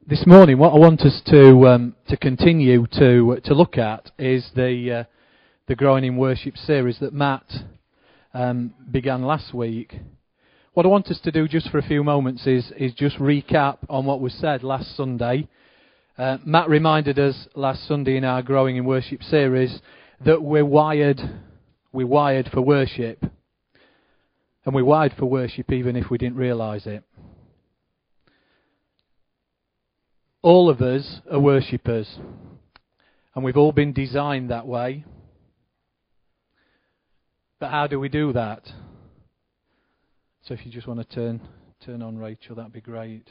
This morning, what I want us to continue to look at is the Growing in Worship series that Matt began last week. What I want us to do just for a few moments is just recap on what was said last Sunday. Matt reminded us last Sunday in our Growing in Worship series that we're wired for worship, and we're wired for worship even if we didn't realise it. All of us are worshippers, and we've all been designed that way. But how do we do that? So if you just want to turn on Rachel, that'd be great.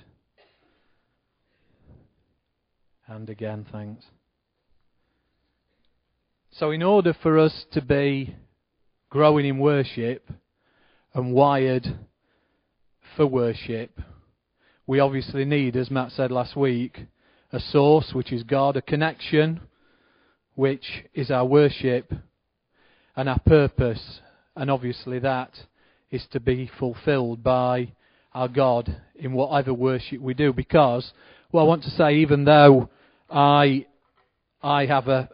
And again, thanks. So in order for us to be growing in worship and wired for worship, we obviously need, as Matt said last week, a source, which is God, a connection, which is our worship, and our purpose. And obviously that is to be fulfilled by our God in whatever worship we do. Because, well, I want to say, even though I have a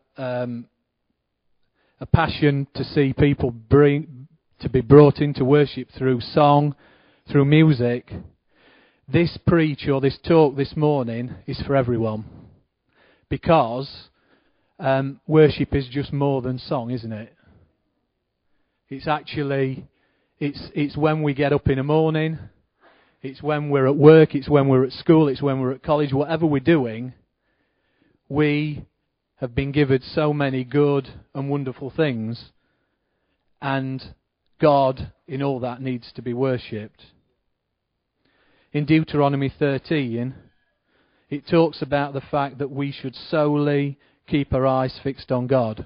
passion to see people to be brought into worship through song, through music, this preach or this talk this morning is for everyone, because worship is just more than song, isn't it? It's actually, it's when we get up in the morning, it's when we're at work, it's when we're at school, it's when we're at college, whatever we're doing, we have been given so many good and wonderful things, and God in all that needs to be worshipped. In Deuteronomy 13, it talks about the fact that we should solely keep our eyes fixed on God.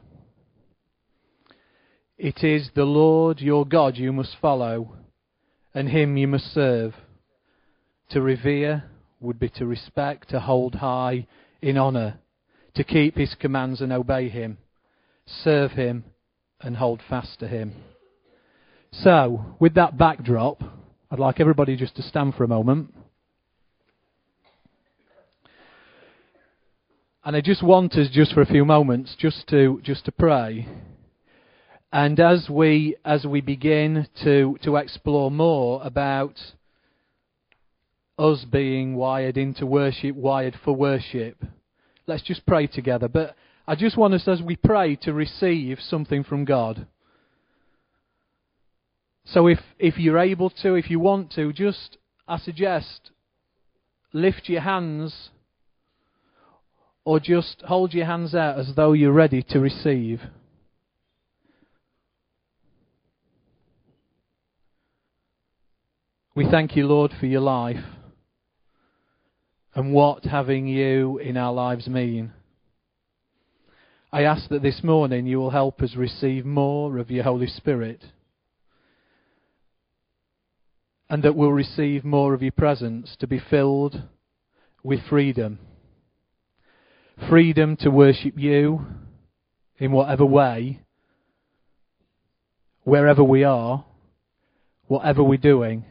It is the Lord your God you must follow, and Him you must serve. To revere would be to respect, to hold high in honour, to keep His commands and obey Him, serve Him and hold fast to Him. So, with that backdrop, I'd like everybody just to stand for a moment. And I just want us, just for a few moments, just to pray. And as we begin to explore more about us being wired into worship, wired for worship, let's just pray together. But I just want us, as we pray, to receive something from God. So if you're able to, if you want to, just, I suggest, lift your hands or just hold your hands out as though you're ready to receive. We thank you, Lord, for your life and what having you in our lives mean. I ask that this morning you will help us receive more of your Holy Spirit, and that we'll receive more of your presence to be filled with freedom. Freedom to worship you in whatever way, wherever we are, whatever we're doing.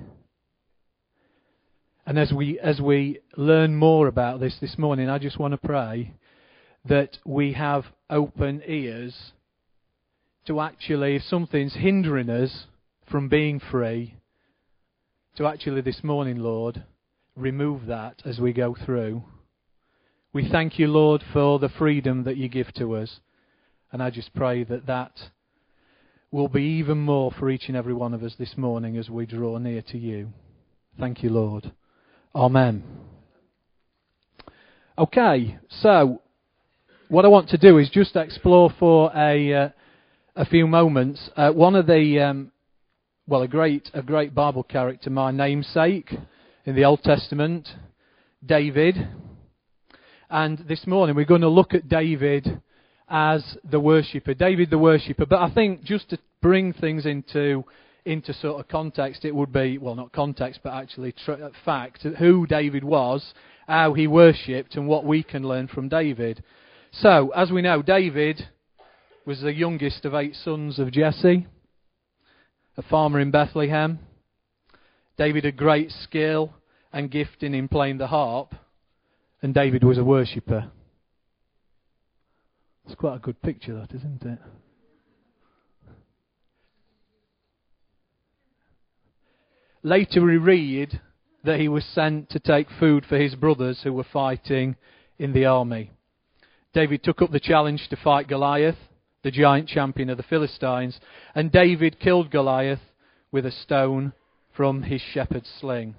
And as we learn more about this morning, I just want to pray that we have open ears to actually, if something's hindering us from being free, to actually this morning, Lord, remove that as we go through. We thank you, Lord, for the freedom that you give to us. And I just pray that that will be even more for each and every one of us this morning as we draw near to you. Thank you, Lord. Amen. Okay, so what I want to do is just explore for a few moments one of the a great Bible character, my namesake in the Old Testament, David. And this morning we're going to look at David as the worshipper. David the worshipper. But I think just to bring things into sort of context, it would be, well, not context, but actually fact, who David was, how he worshipped, and what we can learn from David. So, as we know, David was the youngest of 8 sons of Jesse, a farmer in Bethlehem. David had great skill and gifting in playing the harp. and David was a worshipper. It's quite a good picture, that, isn't it? Later we read that he was sent to take food for his brothers who were fighting in the army. David took up the challenge to fight Goliath, the giant champion of the Philistines, and David killed Goliath with a stone from his shepherd's sling.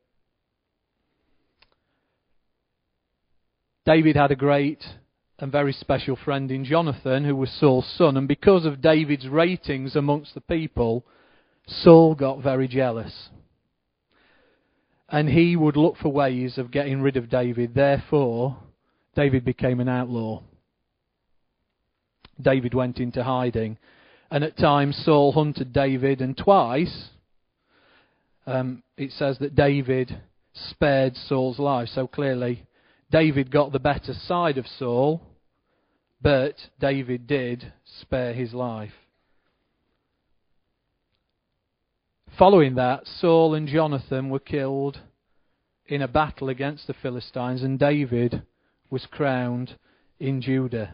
David had a great and very special friend in Jonathan, who was Saul's son, and because of David's ratings amongst the people, Saul got very jealous. And he would look for ways of getting rid of David. Therefore, David became an outlaw. David went into hiding. And at times Saul hunted David, and twice it says that David spared Saul's life. So clearly David got the better side of Saul, but David did spare his life. Following that, Saul and Jonathan were killed in a battle against the Philistines, and David was crowned in Judah.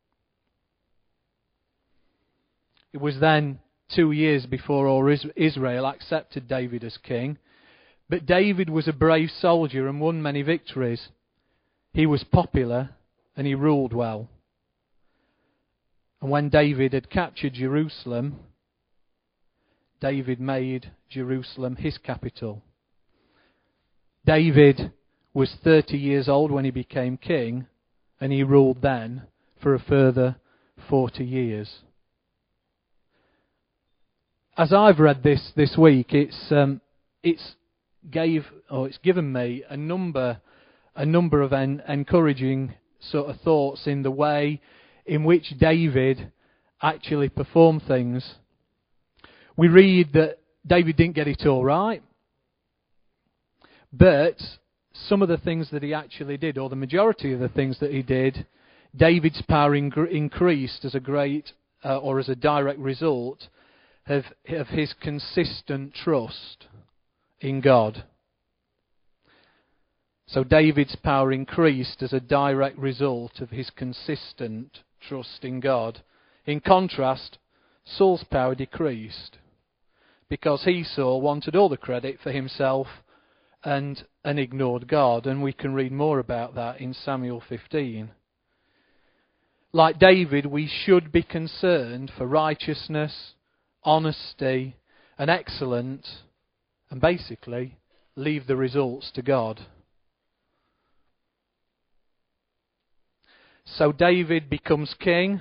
It was then 2 years before all Israel accepted David as king, but David was a brave soldier and won many victories. He was popular and he ruled well. And when David had captured Jerusalem, David made Jerusalem his capital. David was 30 years old when he became king, and he ruled then for a further 40 years. As I've read this week, it's given me a number of encouraging sort of thoughts in the way in which David actually performed things. We read that David didn't get it all right, but some of the things that he actually did, or the majority of the things that he did, David's power increased as a direct result of his consistent trust in God. So David's power increased as a direct result of his consistent trust in God. In contrast, Saul's power decreased because Saul wanted all the credit for himself and ignored God. And we can read more about that in Samuel 15. Like David, we should be concerned for righteousness, honesty and excellence, and basically leave the results to God. So David becomes king,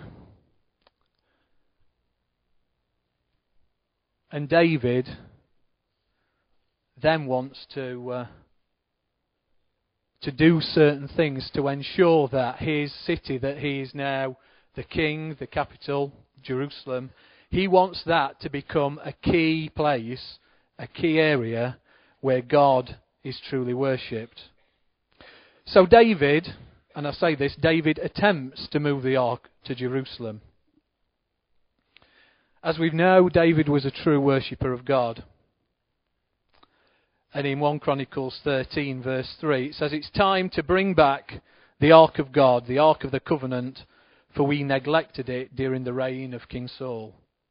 and David then wants to do certain things to ensure that his city, that he is now the king, the capital, Jerusalem, he wants that to become a key place, a key area where God is truly worshipped. So David, and I say this, David attempts to move the ark to Jerusalem. As we know, David was a true worshipper of God. And in 1 Chronicles 13 verse 3 it says, "It's time to bring back the ark of God, the ark of the covenant, for we neglected it during the reign of King Saul."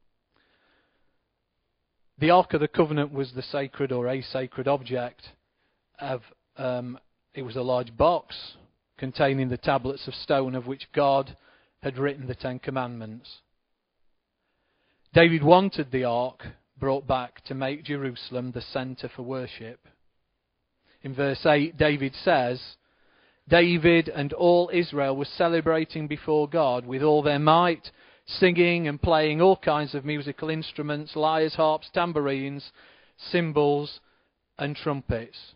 The ark of the covenant was the sacred or a sacred object of it was a large box containing the tablets of stone of which God had written the Ten Commandments. David wanted the ark brought back to make Jerusalem the centre for worship. In verse 8, David says, "David and all Israel were celebrating before God with all their might, singing and playing all kinds of musical instruments, lyres, harps, tambourines, cymbals, and trumpets."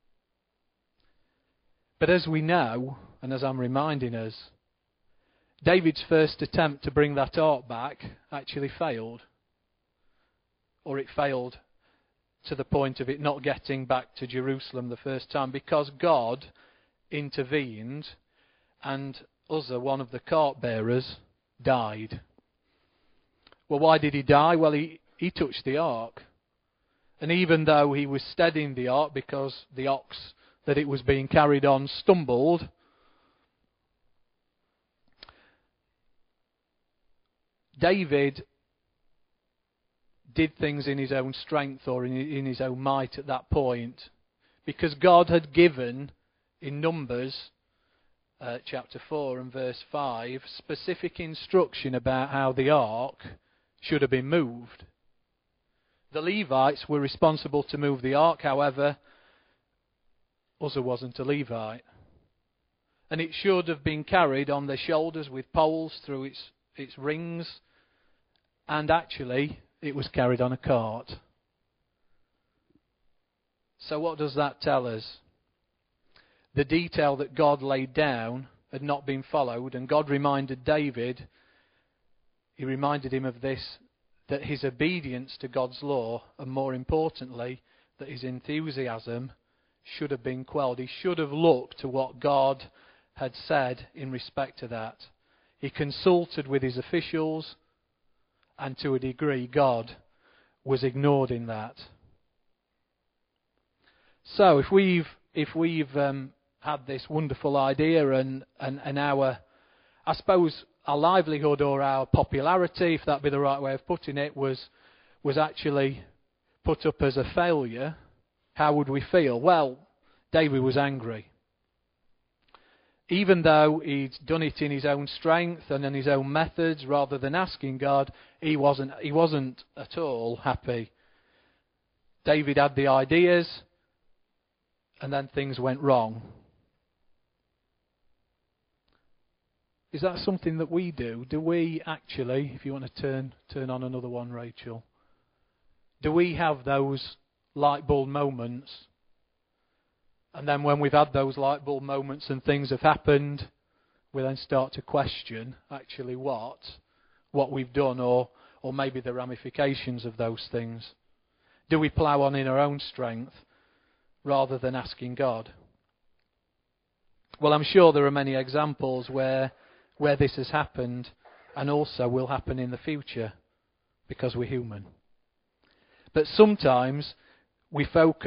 But as we know, and as I'm reminding us, David's first attempt to bring that ark back actually failed. Or it failed to the point of it not getting back to Jerusalem the first time, because God intervened and Uzzah, one of the cart bearers, died. Well, why did he die? Well, he touched the ark. And even though he was steadying the ark because the that it was being carried on stumbled, David did things in his own strength or in his own might at that point, because God had given in Numbers chapter 4 and verse 5 specific instruction about how the ark should have been moved. The Levites were responsible to move the ark, however, Uzzah wasn't a Levite. And it should have been carried on their shoulders with poles through its rings, and actually it was carried on a cart. So what does that tell us? The detail that God laid down had not been followed, and God reminded David, he reminded him of this, that his obedience to God's law, and more importantly, that his enthusiasm should have been quelled. He should have looked to what God had said in respect to that. He consulted with his officials, and to a degree God was ignored in that. So if we've had this wonderful idea and our, I suppose, our livelihood or our popularity, if that be the right way of putting it, was actually put up as a failure, how would we feel? Well, David was angry. Even though he'd done it in his own strength and in his own methods rather than asking God, he wasn't at all happy. David had the ideas, and then things went wrong. Is that something that we do? Do we actually, if you want to turn on another one, Rachel, do we have those light bulb moments? And then when we've had those light bulb moments and things have happened, we then start to question actually what we've done or maybe the ramifications of those things. Do we plough on in our own strength rather than asking God? Well, I'm sure there are many examples where this has happened and also will happen in the future because we're human. But sometimes we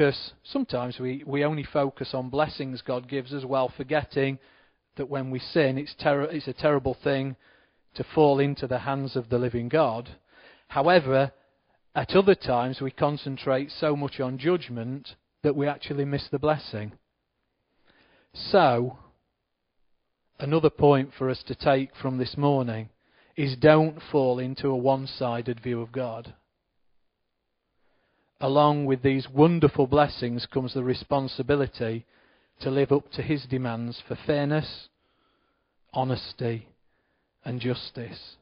only focus on blessings God gives us while forgetting that when we sin, it's a terrible thing to fall into the hands of the living God. However, at other times we concentrate so much on judgment that we actually miss the blessing. So, another point for us to take from this morning is don't fall into a one-sided view of God. Along with these wonderful blessings comes the responsibility to live up to his demands for fairness, honesty, and justice.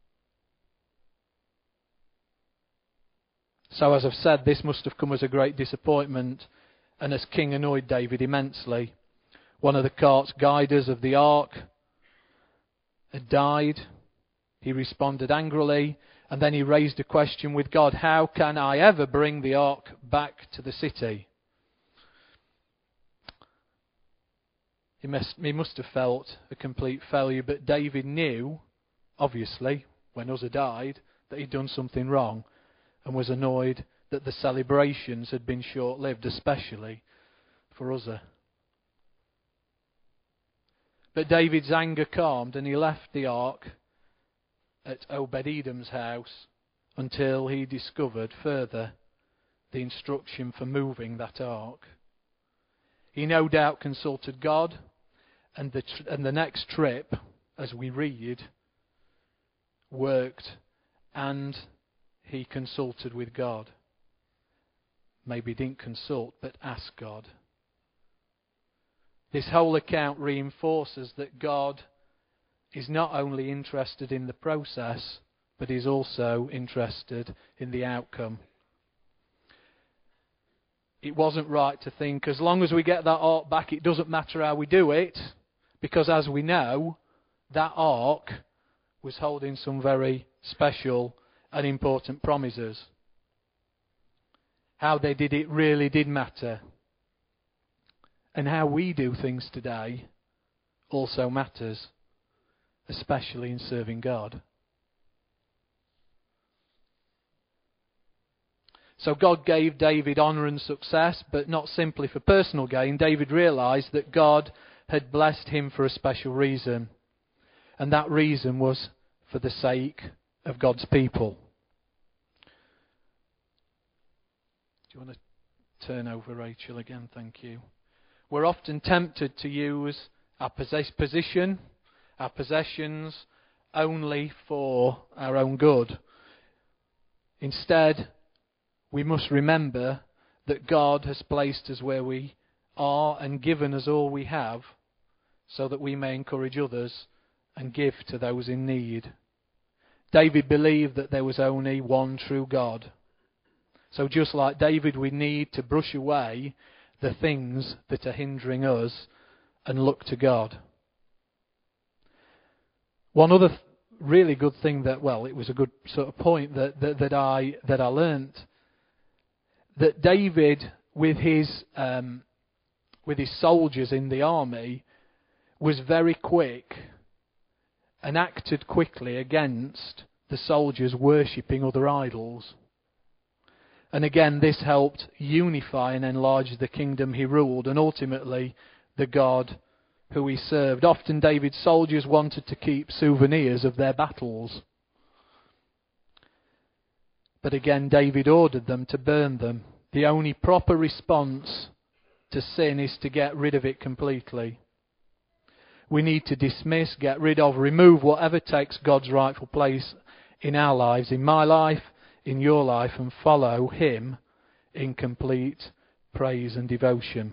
So as I've said, this must have come as a great disappointment, and as king annoyed David immensely. One of the cart's guiders of the ark had died. He responded angrily, and then he raised a question with God: how can I ever bring the ark back to the city? He must have felt a complete failure, but David knew, obviously, when Uzzah died, that he'd done something wrong, and was annoyed that the celebrations had been short-lived, especially for Uzzah. But David's anger calmed, and he left the ark at Obed-Edom's house until he discovered further the instruction for moving that ark. He no doubt consulted God, and the next trip, as we read, worked, and he consulted with God. Maybe he didn't consult, but asked God. This whole account reinforces that God is not only interested in the process, but is also interested in the outcome. It wasn't right to think, as long as we get that ark back, it doesn't matter how we do it, because as we know, that ark was holding some very special and important promises. How they did it really did matter. And how we do things today also matters, especially in serving God. So God gave David honour and success, but not simply for personal gain. David realised that God had blessed him for a special reason. And that reason was for the sake of God's people. Do you want to turn over, Rachel, again? Thank you. We're often tempted to use our position, our possessions, only for our own good. Instead, we must remember that God has placed us where we are and given us all we have so that we may encourage others and give to those in need. David believed that there was only one true God. So just like David, we need to brush away the things that are hindering us and look to God. One other really good thing that, well, it was a good sort of point that I learnt, that David, with his soldiers in the army, was very quick and acted quickly against the soldiers worshipping other idols. And again, this helped unify and enlarge the kingdom he ruled, and ultimately the God who he served. Often David's soldiers wanted to keep souvenirs of their battles. But again, David ordered them to burn them. The only proper response to sin is to get rid of it completely. We need to dismiss, get rid of, remove whatever takes God's rightful place in our lives, in my life, in your life, and follow Him in complete praise and devotion.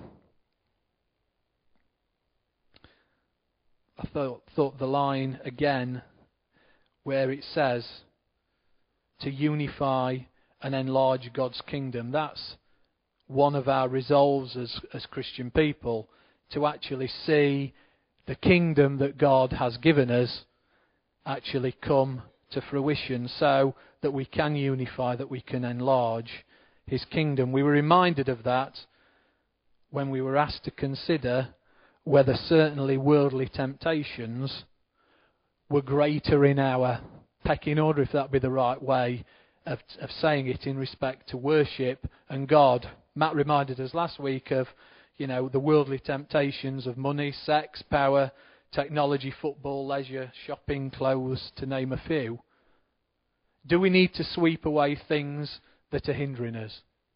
I thought the line again where it says to unify and enlarge God's kingdom, that's one of our resolves as Christian people, to actually see the kingdom that God has given us actually come to fruition so that we can unify, that we can enlarge His kingdom. We were reminded of that when we were asked to consider whether certainly worldly temptations were greater in our pecking order, if that be the right way of saying it, in respect to worship and God. Matt reminded us last week of, the worldly temptations of money, sex, power, technology, football, leisure, shopping, clothes, to name a few. Do we need to sweep away things that are hindering us?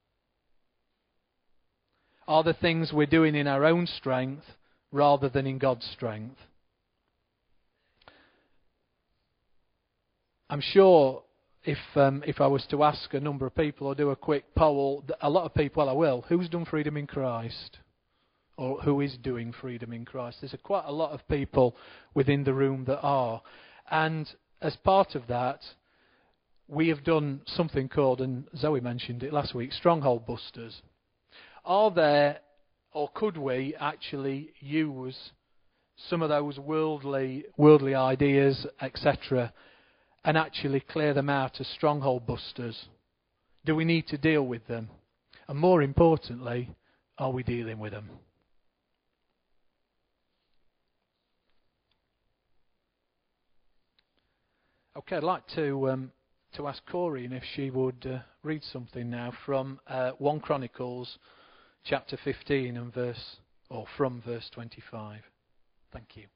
Are the things we're doing in our own strength rather than in God's strength? I'm sure if I was to ask a number of people or do a quick poll, a lot of people, well, I will, who's done Freedom in Christ? Or who is doing Freedom in Christ? There's quite a lot of people within the room that are. And as part of that, we have done something called, and Zoe mentioned it last week, Stronghold Busters. Are there, or could we actually use some of those worldly ideas, etc., and actually clear them out as stronghold busters? Do we need to deal with them? And more importantly, are we dealing with them? Okay, I'd like to ask Corrine if she would read something now from 1 Chronicles chapter 15 and from verse 25. Thank you.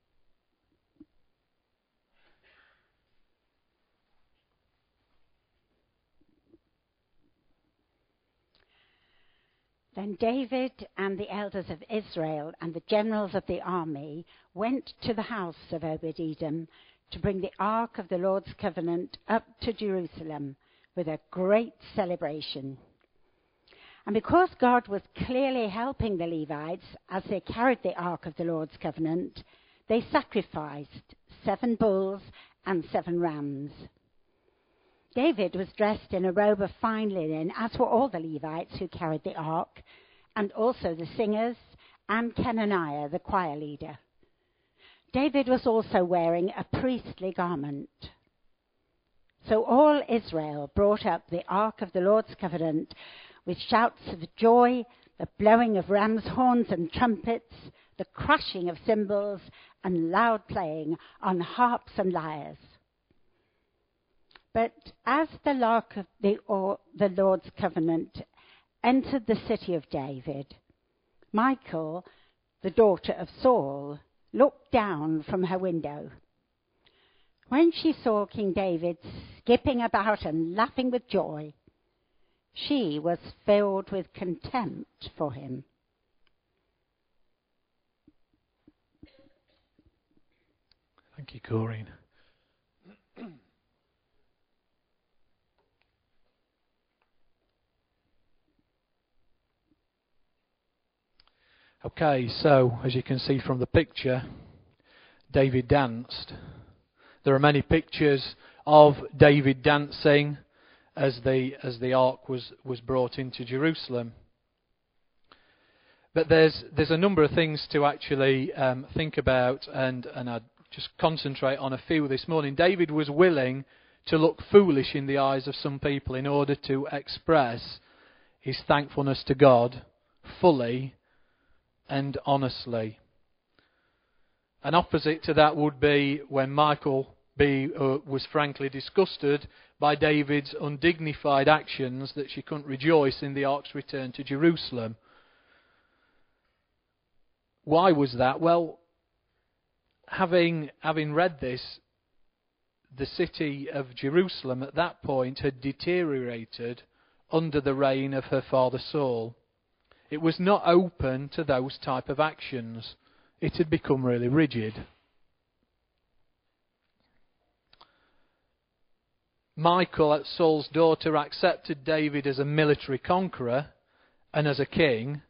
Then David and the elders of Israel and the generals of the army went to the house of Obed-Edom to bring the ark of the Lord's covenant up to Jerusalem with a great celebration. And because God was clearly helping the Levites as they carried the ark of the Lord's covenant, they sacrificed 7 bulls and 7 rams. David was dressed in a robe of fine linen, as were all the Levites who carried the ark, and also the singers and Kenaniah, the choir leader. David was also wearing a priestly garment. So all Israel brought up the ark of the Lord's covenant with shouts of joy, the blowing of ram's horns and trumpets, the crashing of cymbals, and loud playing on harps and lyres. But as the ark of the Lord's covenant entered the city of David, Michal, the daughter of Saul, looked down from her window. When she saw King David skipping about and laughing with joy, she was filled with contempt for him. Thank you, Corinne. Okay, so as you can see from the picture, David danced. There are many pictures of David dancing as the ark was brought into Jerusalem. But there's a number of things to actually think about, and I'd just concentrate on a few this morning. David was willing to look foolish in the eyes of some people in order to express his thankfulness to God fully and honestly. An opposite to that would be when Michal was frankly disgusted by David's undignified actions, that she couldn't rejoice in the ark's return to Jerusalem. Why was that? Well, having read this, the city of Jerusalem at that point had deteriorated under the reign of her father Saul. It was not open to those type of actions. It had become really rigid. Michal, Saul's daughter, accepted David as a military conqueror and as a king.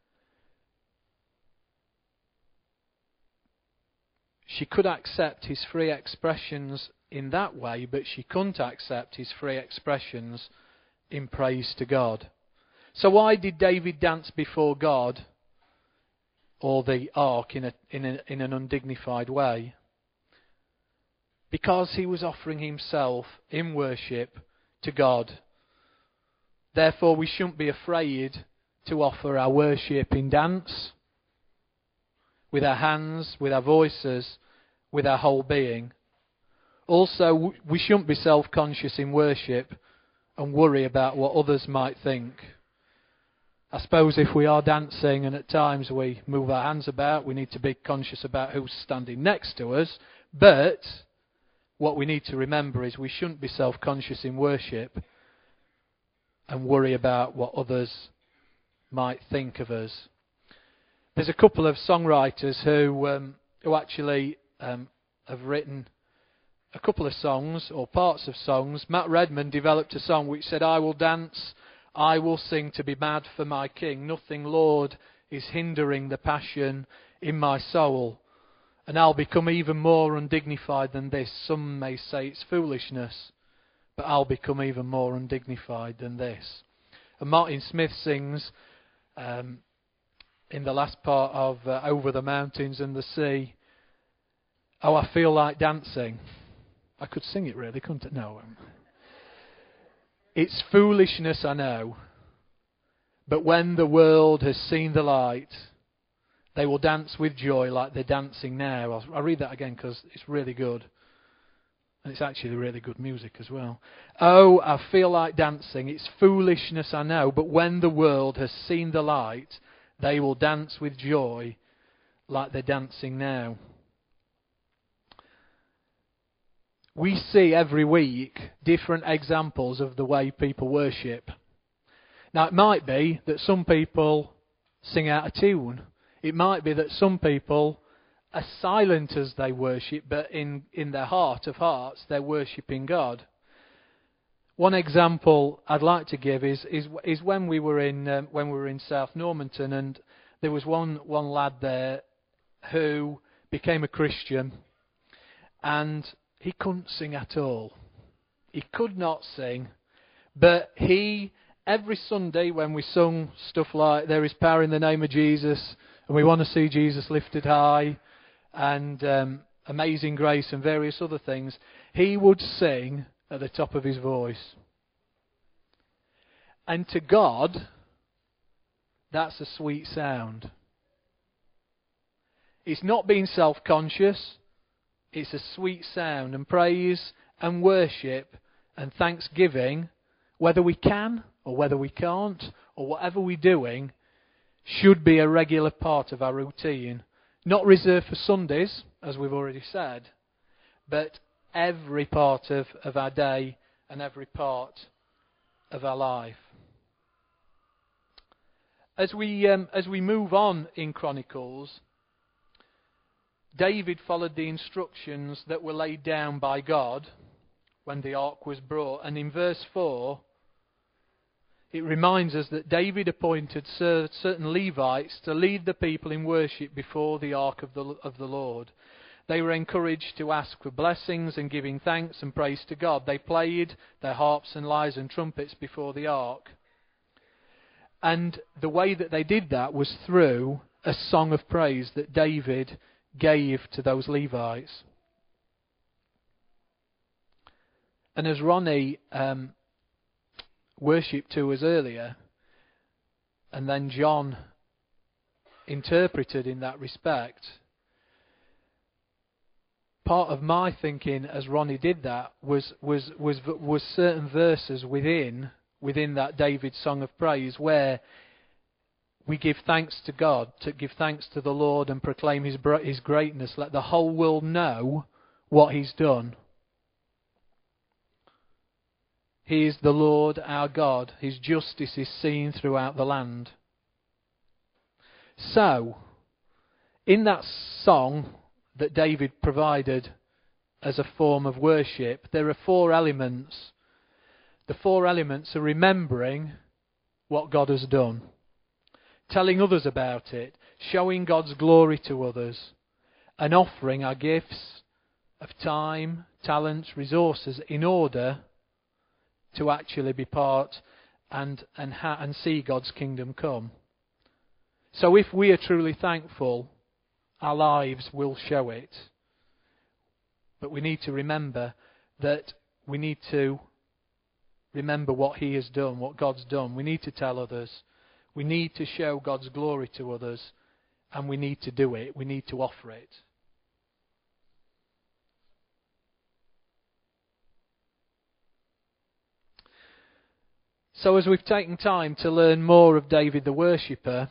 She could accept his free expressions in that way, but she couldn't accept his free expressions in praise to God. So why did David dance before God or the ark in an undignified way? Because he was offering himself in worship to God. Therefore, we shouldn't be afraid to offer our worship in dance, with our hands, with our voices, with our whole being. Also, we shouldn't be self-conscious in worship and worry about what others might think. I suppose if we are dancing and at times we move our hands about, we need to be conscious about who's standing next to us. But what we need to remember is we shouldn't be self-conscious in worship and worry about what others might think of us. There's a couple of songwriters who actually have written a couple of songs or parts of songs. Matt Redman developed a song which said, "I will dance, I will sing to be mad for my King. Nothing, Lord, is hindering the passion in my soul. And I'll become even more undignified than this. Some may say it's foolishness, but I'll become even more undignified than this." And Martin Smith sings in the last part of Over the Mountains and the Sea, "Oh, I feel like dancing." I could sing it really, couldn't I? No. "It's foolishness, I know, but when the world has seen the light, they will dance with joy like they're dancing now." I'll read that again because it's really good. And it's actually really good music as well. "Oh, I feel like dancing. It's foolishness, I know, but when the world has seen the light, they will dance with joy like they're dancing now." We see every week different examples of the way people worship. Now, it might be that some people sing out of tune. It might be that some people are silent as they worship, but in their heart of hearts, they're worshipping God. One example I'd like to give is when we were in South Normanton, and there was one lad there who became a Christian, and he couldn't sing at all. He could not sing, but every Sunday when we sung stuff like "There is power in the name of Jesus," and "We want to see Jesus lifted high," and "Amazing Grace," and various other things, he would sing at the top of his voice. And to God, that's a sweet sound. It's not being self-conscious. It's a sweet sound, and praise and worship and thanksgiving, whether we can or whether we can't, or whatever we're doing, should be a regular part of our routine. Not reserved for Sundays, as we've already said, but every part of our day and every part of our life. As we move on in Chronicles, David followed the instructions that were laid down by God when the ark was brought. And in verse 4, it reminds us that David appointed certain Levites to lead the people in worship before the ark of the Lord. They were encouraged to ask for blessings and giving thanks and praise to God. They played their harps and lyres and trumpets before the ark. And the way that they did that was through a song of praise that David gave to those Levites. And as Ronnie worshipped to us earlier, and then John interpreted in that respect, part of my thinking as Ronnie did that was certain verses within that David song of praise where we give thanks to God, to give thanks to the Lord and proclaim His greatness. Let the whole world know what He's done. He is the Lord our God. His justice is seen throughout the land. So, in that song that David provided as a form of worship, there are 4 elements. The 4 elements are remembering what God has done, telling others about it, showing God's glory to others, and offering our gifts of time, talents, resources in order to actually be part and see God's kingdom come. So if we are truly thankful, our lives will show it. But we need to remember that we need to remember what He has done, what God's done. We need to tell others. We need to show God's glory to others. And we need to do it. We need to offer it. So as we've taken time to learn more of David the worshipper,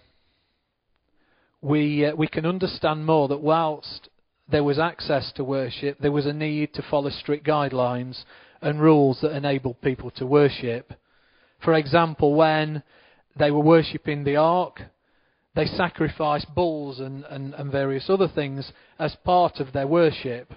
we can understand more that whilst there was access to worship, there was a need to follow strict guidelines and rules that enabled people to worship. For example, when they were worshipping the ark, they sacrificed bulls and various other things as part of their worship.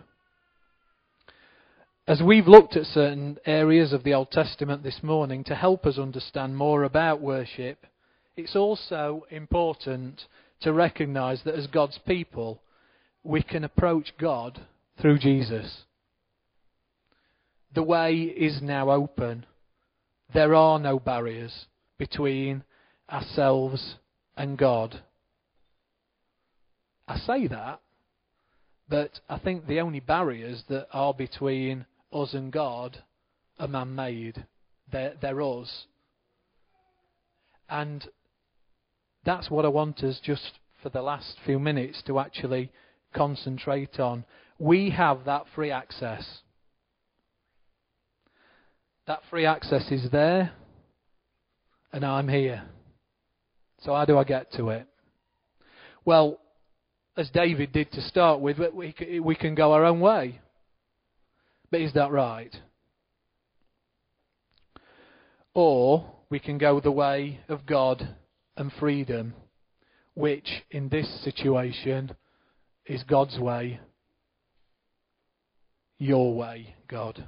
As we've looked at certain areas of the Old Testament this morning to help us understand more about worship, it's also important to recognise that as God's people, we can approach God through Jesus. The way is now open. There are no barriers between ourselves and God. I say that, but I think the only barriers that are between us and God are man-made. They're us. And that's what I want us just for the last few minutes to actually concentrate on. We have that free access. That free access is there, and I'm here. So how do I get to it? Well, as David did to start with, we can go our own way. But is that right? Or we can go the way of God and freedom, which in this situation is God's way. Your way, God.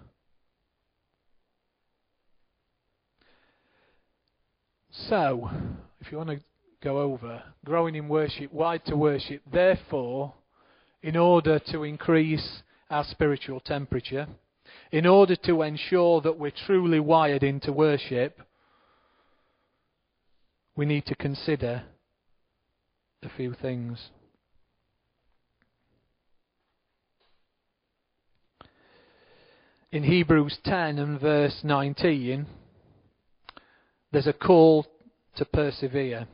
So, if you want to go over, growing in worship, why to worship? Therefore, in order to increase our spiritual temperature, in order to ensure that we're truly wired into worship, we need to consider a few things. In Hebrews 10 and verse 19, there's a call to persevere.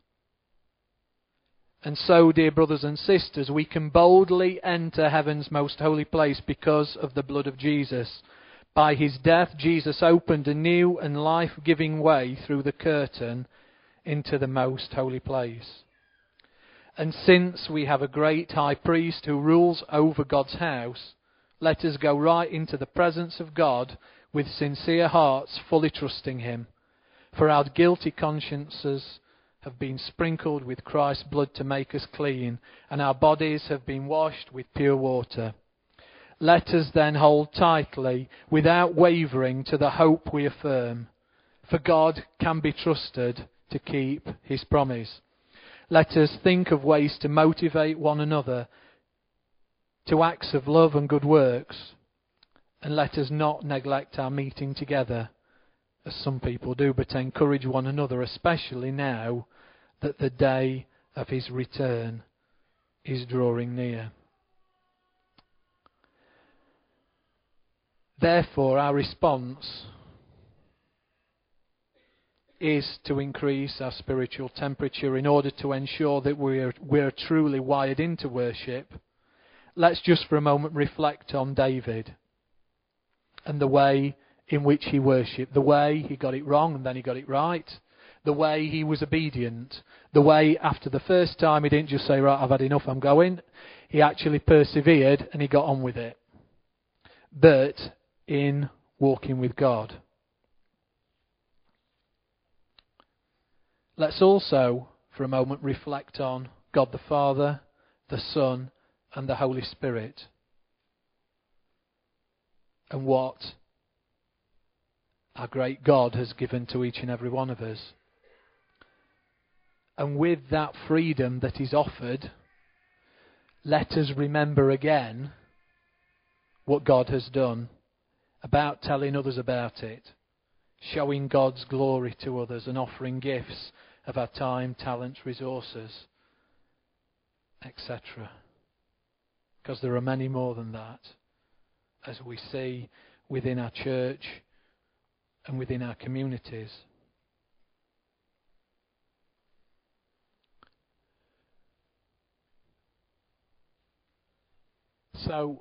And so, dear brothers and sisters, we can boldly enter heaven's most holy place because of the blood of Jesus, By his death, Jesus opened a new and life-giving way through the curtain into the most holy place. And since we have a great high priest who rules over God's house, let us go right into the presence of God with sincere hearts, fully trusting him. For our guilty consciences have been sprinkled with Christ's blood to make us clean, and our bodies have been washed with pure water. Let us then hold tightly, without wavering, to the hope we affirm, for God can be trusted to keep his promise. Let us think of ways to motivate one another to acts of love and good works, and let us not neglect our meeting together, as some people do, but encourage one another, especially now that the day of his return is drawing near. Therefore, our response is to increase our spiritual temperature in order to ensure that we're truly wired into worship. Let's just for a moment reflect on David and the way in which he worshipped, the way he got it wrong and then he got it right, the way he was obedient, the way after the first time he didn't just say, right, I've had enough, I'm going. He actually persevered and he got on with it. But in walking with God. Let's also, for a moment, reflect on God the Father, the Son, and the Holy Spirit, and what our great God has given to each and every one of us. And with that freedom that is offered, let us remember again what God has done, about telling others about it, showing God's glory to others, and offering gifts of our time, talents, resources, etc. Because there are many more than that, as we see within our church and within our communities. So,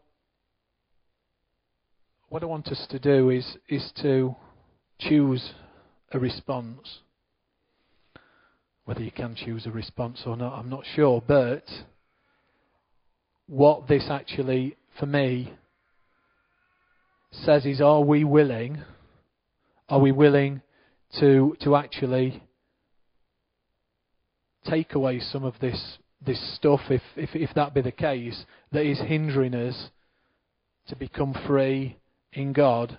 what I want us to do is to choose a response. Whether you can choose a response or not, I'm not sure. But what this actually, for me, says is, are we willing to actually take away some of this stuff, if that be the case, that is hindering us to become free in God?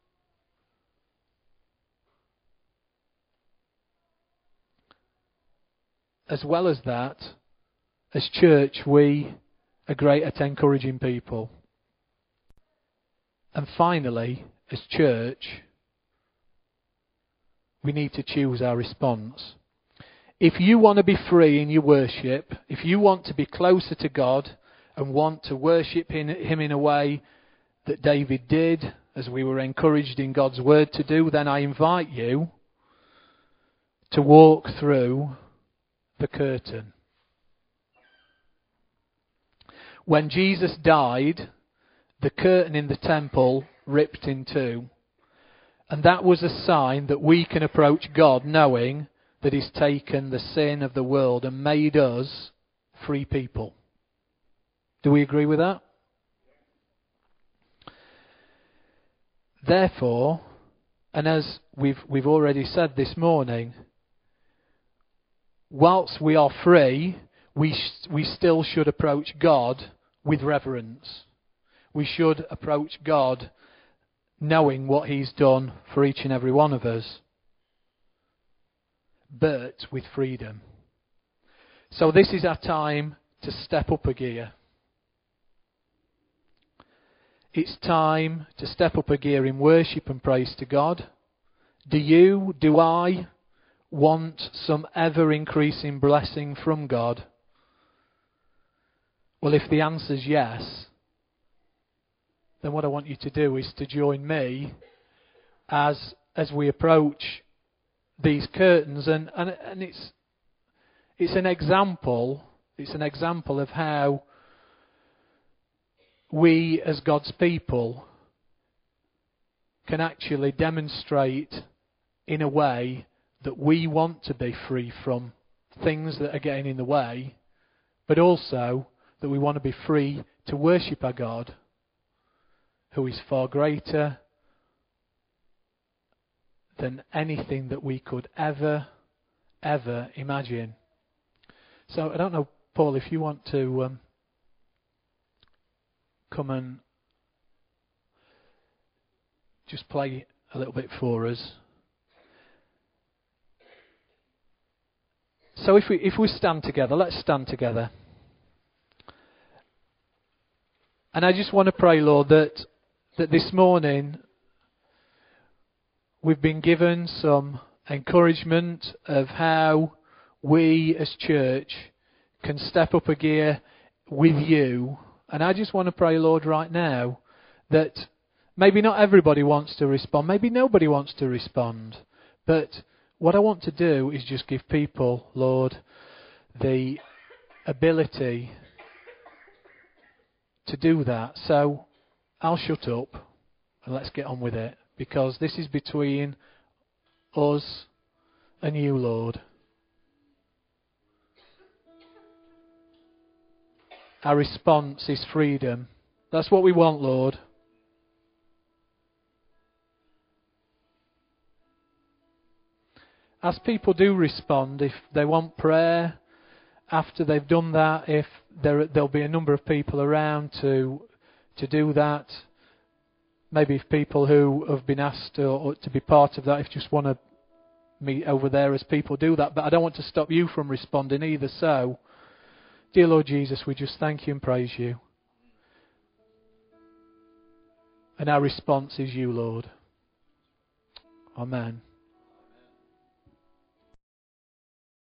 As well as that, as church, we are great at encouraging people. And finally, as church, we need to choose our response. If you want to be free in your worship, if you want to be closer to God and want to worship Him in a way that David did, as we were encouraged in God's Word to do, then I invite you to walk through the curtain. When Jesus died, the curtain in the temple ripped in two. And that was a sign that we can approach God knowing that He's taken the sin of the world and made us free people. Do we agree with that? Therefore, and as we've already said this morning, whilst we are free, we still should approach God with reverence. We should approach God knowing what He's done for each and every one of us, but with freedom. So this is our time to step up a gear. It's time to step up a gear in worship and praise to God. Do I want some ever-increasing blessing from God? Well, if the answer is yes, then what I want you to do is to join me as we approach these curtains, and it's an example. It's an example of how we, as God's people, can actually demonstrate in a way that we want to be free from things that are getting in the way, but also that we want to be free to worship our God, who is far greater than anything that we could ever imagine. So I don't know, Paul, if you want to come and just play a little bit for us. So if we stand together, let's stand together. And I just want to pray, Lord, that this morning we've been given some encouragement of how we as church can step up a gear with you. And I just want to pray, Lord, right now that maybe not everybody wants to respond, maybe nobody wants to respond, but what I want to do is just give people, Lord, the ability to do that. So I'll shut up and let's get on with it, because this is between us and you, Lord. Our response is freedom. That's what we want, Lord. As people do respond, if they want prayer, after they've done that, if there'll be a number of people around to do that. Maybe if people who have been asked or to be part of that, if you just want to meet over there as people do that. But I don't want to stop you from responding either. So, dear Lord Jesus, we just thank you and praise you. And our response is you, Lord. Amen.